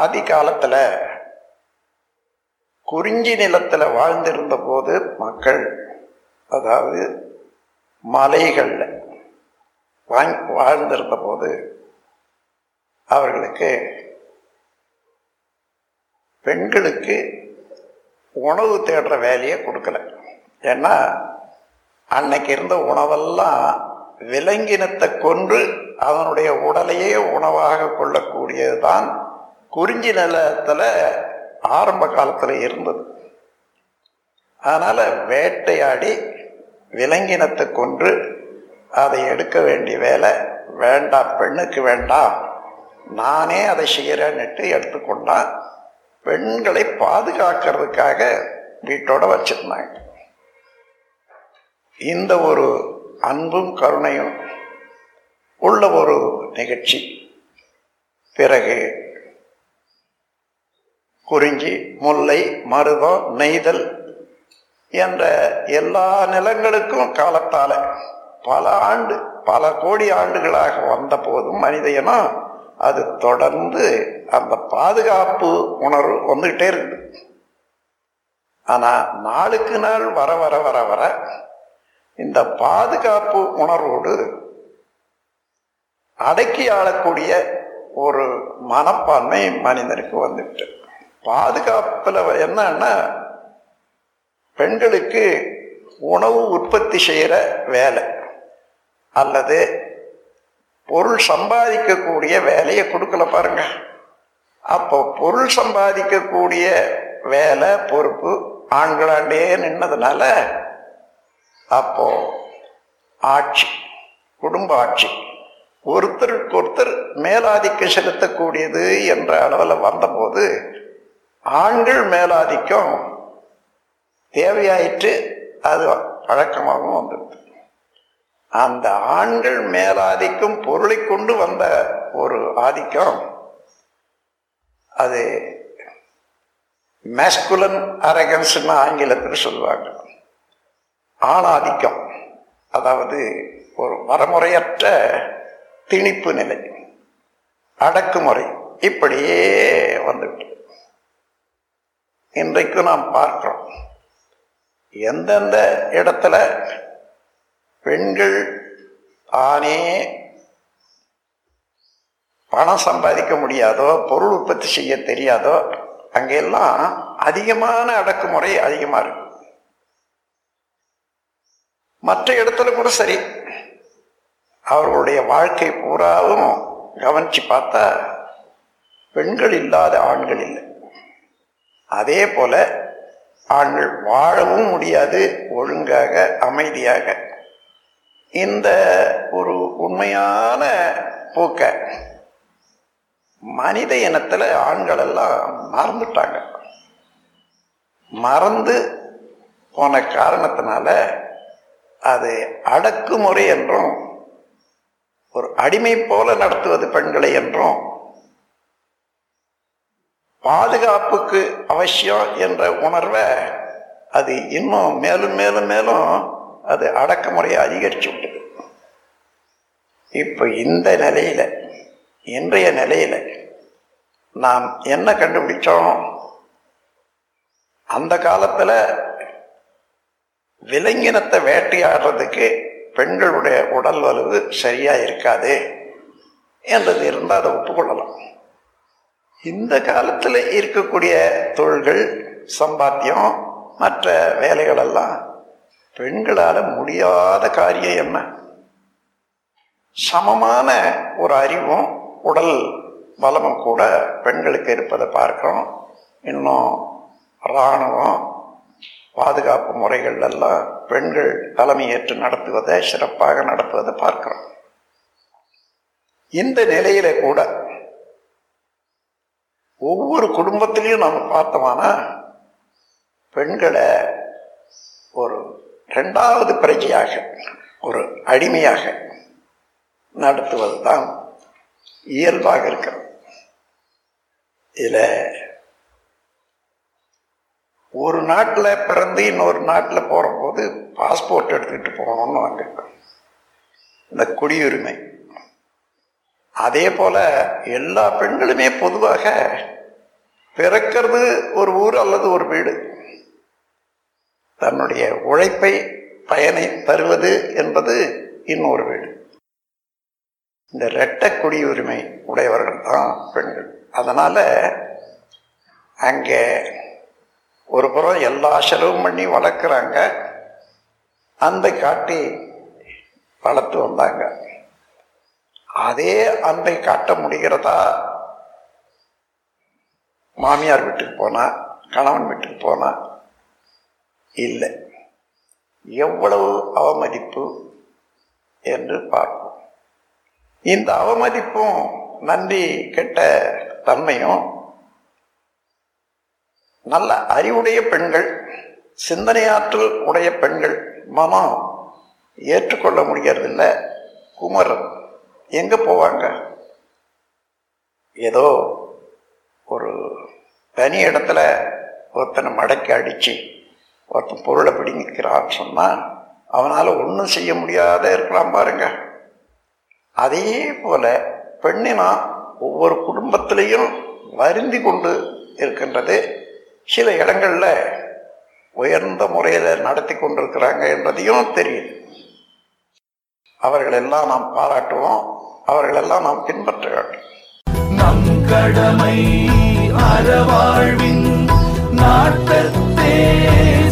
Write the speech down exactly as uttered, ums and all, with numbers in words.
ஆதி காலத்தில் குறிஞ்சி நிலத்தில் வாழ்ந்திருந்த போது மக்கள், அதாவது மலைகளில் வாழ்ந்திருந்த போது அவர்களுக்கு பெண்களுக்கு உணவு தேடுற வேலையை கொடுக்கல. ஏன்னா அன்னைக்கு இருந்த உணவெல்லாம் விலங்கினத்தை கொன்று அதனுடைய உடலையே உணவாக கொள்ளக்கூடியதுதான் குறிஞ்சி நிலத்தில் ஆரம்ப காலத்தில் இருந்தது. அதனால் வேட்டையாடி விலங்கினத்தை கொன்று அதை எடுக்க வேண்டிய வேலை வேண்டாம், பெண்ணுக்கு வேண்டாம், நானே அதை செய்கிறேன்னுட்டு எடுத்துக்கொண்டான். பெண்களை பாதுகாக்கிறதுக்காக வீட்டோட வச்சிருந்தாங்க. இந்த ஒரு அன்பும் கருணையும் உள்ள ஒரு நிகழ்ச்சி. பிறகு குறிஞ்சி, முல்லை, மருதம், நெய்தல் என்ற எல்லா நிலங்களுக்கும் காலத்தால பல ஆண்டு பல கோடி ஆண்டுகளாக வந்த போதும் மனித இனம் அது தொடர்ந்து அந்த பாதுகாப்பு உணர்வு வந்துகிட்டே இருக்குது. ஆனா நாளுக்கு நாள் வர வர வர வர இந்த பாதுகாப்பு உணர்வோடு அடக்கி ஆளக்கூடிய ஒரு மனப்பான்மை மனிதனுக்கு வந்துட்டு, பாதுகாப்புல என்னன்னா பெண்களுக்கு உணவு உற்பத்தி செய்கிற வேலை அல்லது பொருள் சம்பாதிக்கக்கூடிய வேலையை கொடுக்கல பாருங்க. அப்போ பொருள் சம்பாதிக்கக்கூடிய வேலை பொறுப்பு ஆண்களாண்டே நின்னதுனால அப்போ ஆட்சி, குடும்ப ஆட்சி ஒருத்தருக்கு ஒருத்தர் மேலாதிக்கம் செலுத்தக்கூடியது என்ற அளவில் வந்தபோது ஆண்கள் மேலாதிக்கம் தேவையாயிற்று. அது பழக்கமாகவும் வந்தது. அந்த ஆண்கள் மேலாதிக்கம் பொருளை கொண்டு வந்த ஒரு ஆதிக்கம், அது மேஸ்குலன் அரகன்ஸ்னு ஆங்கிலத்தில் சொல்லுவாங்க. ஆணாதிக்கம், அதாவது ஒரு வரமுறையற்ற திணிப்பு நிலை, அடக்குமுறை, இப்படியே வந்துவிட்டு இன்றைக்கு நாம் பார்க்கிறோம். எந்தெந்த இடத்துல பெண்கள் ஆனே பணம் சம்பாதிக்க முடியாதோ, பொருள் உற்பத்தி செய்ய தெரியாதோ, அங்கெல்லாம் அதிகமான அடக்குமுறை அதிகமாக இருக்கு. மற்ற இடத்துல கூட சரி, அவர்களுடைய வாழ்க்கை பூராவும் கவனிச்சு பார்த்தா பெண்கள் இல்லாத ஆண்கள் இல்லை. அதே போல ஆண்கள் வாழவும் முடியாது ஒழுங்காக அமைதியாக. இந்த ஒரு உண்மையான போக்க மனித இனத்துல ஆண்கள் எல்லாம் மறந்துட்டாங்க. மறந்து போன காரணத்தினால அது அடக்குமுறை என்றும் ஒரு அடிமை போல நடத்துவது பெண்களை என்றும் பாதுகாப்புக்கு அவசியம் என்ற உணர்வை அது இன்னும் மேலும் மேலும் மேலும் அது அடக்குமுறையை அதிகரிச்சு விட்டது. இப்போ இந்த நிலையில, இன்றைய நிலையில நாம் என்ன கண்டுபிடிச்சோம்? அந்த காலத்துல விலங்கினத்தை வேட்டையாடுறதுக்கு பெண்களுடைய உடல் வலுவு சரியா இருக்காது என்றது இருந்தால் அதை ஒப்புக்கொள்ளலாம். இந்த காலத்தில் இருக்கக்கூடிய தொழில்கள், சம்பாத்தியம், மற்ற வேலைகள் எல்லாம் பெண்களால் முடியாத காரியம் என்ன? சமமான ஒரு அறிவும் உடல் பலமும் கூட பெண்களுக்கு இருப்பதை பார்க்கிறோம். இன்னும் இராணுவம், பாதுகாப்பு முறைகள் எல்லாம் பெண்கள் தலைமையேற்று நடத்துவதை, சிறப்பாக நடத்துவதை பார்க்கிறோம். இந்த நிலையில கூட ஒவ்வொரு குடும்பத்திலையும் நம்ம பார்த்தோம்னா பெண்களை ஒரு இரண்டாவது பிரஜையாக, ஒரு அடிமையாக நடத்துவது தான் இயல்பாக இருக்கிறது. இதில் ஒரு நாட்டில் பிறந்து இன்னொரு நாட்டில் போகிற போது பாஸ்போர்ட் எடுத்துக்கிட்டு போகணும்னு வாங்க, இந்த குடியுரிமை. அதே போல எல்லா பெண்களுமே பொதுவாக பிறக்கிறது ஒரு ஊர் அல்லது ஒரு வீடு, தன்னுடைய உழைப்பை பயனை தருவது என்பது இன்னொரு வீடு. இந்த இரட்டை குடியுரிமை உடையவர்கள் தான் பெண்கள். அதனால அங்கே ஒரு புறம் எல்லா செலவும் பண்ணி வளர்க்குறாங்க, அன்பை காட்டி வளர்த்து வந்தாங்க. அதே அன்பை காட்ட முடிகிறதா மாமியார் வீட்டுக்கு போனா, கணவன் வீட்டுக்கு போனா? இல்லை. எவ்வளவு அவமதிப்பு என்று பார்ப்போம். இந்த அவமதிப்பும் நன்றி கெட்ட தன்மையும் நல்ல அறிவுடைய பெண்கள், சிந்தனையாற்றல் உடைய பெண்கள் மனம் ஏற்றுக்கொள்ள முடியறதில்ல. குமரன் எங்க போவாங்க? ஏதோ ஒரு தனி இடத்துல ஒருத்தனை மடக்கி அடிச்சு ஒருத்தன் பொருளை பிடிக்கிறான்னு சொன்னா அவனால ஒன்றும் செய்ய முடியாத இருக்கலாம் பாருங்க. அதே போல பெண்ணினா ஒவ்வொரு குடும்பத்திலையும் வருந்தி கொண்டு இருக்கின்றது. சில இடங்கள்ல உயர்ந்த முறையில நடத்தி கொண்டிருக்கிறாங்க என்பதையும் தெரியுது. அவர்களெல்லாம் நாம் பாராட்டுவோம், அவர்களெல்லாம் நாம் பின்பற்ற வேண்டும். நம் கடமை அறவாழ்வின் நாட்டத்தே